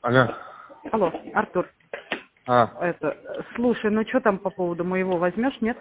Алло. Алло, Артур. А. Слушай, ну что там по поводу моего возьмешь, нет?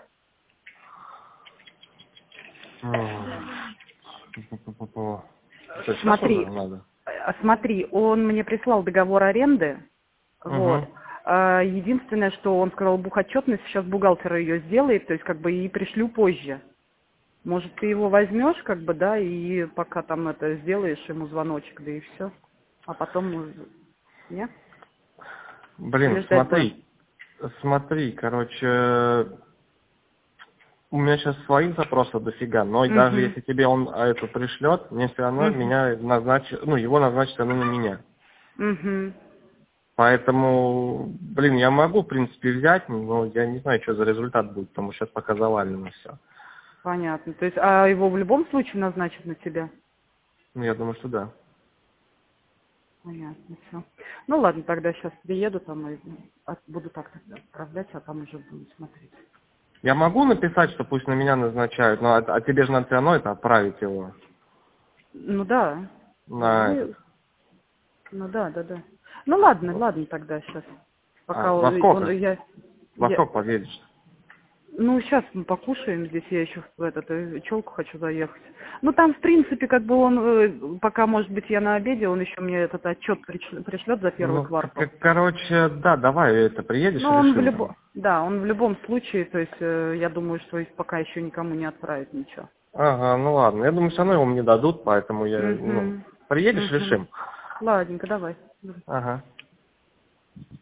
Смотри, Надо. смотри, он мне прислал договор аренды, вот. Угу. Единственное, что он сказал, бухотчетность, сейчас бухгалтер ее сделает, то есть как бы и пришлю позже. Может, ты его возьмешь, как бы, да, и пока там это сделаешь ему звоночек, да и все. А потом, нет? Или Блин, ждать будем? смотри, короче, у меня сейчас своих запросов дофига, но даже Угу, если тебе он это пришлет, мне все равно угу, меня назначит, ну, его назначат все равно на меня. угу. Поэтому, блин, я могу, в принципе, взять, но я не знаю, что за результат будет, потому что сейчас пока завалено все. Понятно. То есть, а его в любом случае назначат на тебя? Ну, я думаю, что да. Понятно, все. Ну ладно, тогда сейчас приеду там и буду так тогда отправлять, а там уже буду смотреть. Я могу написать, что пусть на меня назначают, но тебе же надо все равно это отправить его Ну да. на этот. Ну, ну да, да, да. Ну ладно, ладно тогда сейчас. Пока Во сколько? Во я, сколько подъедешь? ну сейчас мы покушаем здесь, я еще в этот челку хочу заехать. Ну там в принципе как бы он, пока может быть я на обеде, он еще мне этот отчет пришлет за первый Ну, квартал. короче, да, давай это приедешь и Но он решим. да, он в любом случае, то есть я думаю, что пока еще никому не отправит ничего. Ага, ну ладно. Я думаю, все равно его мне дадут, поэтому Угу. приедешь, Угу. решим. Ладненько, давай. Ага.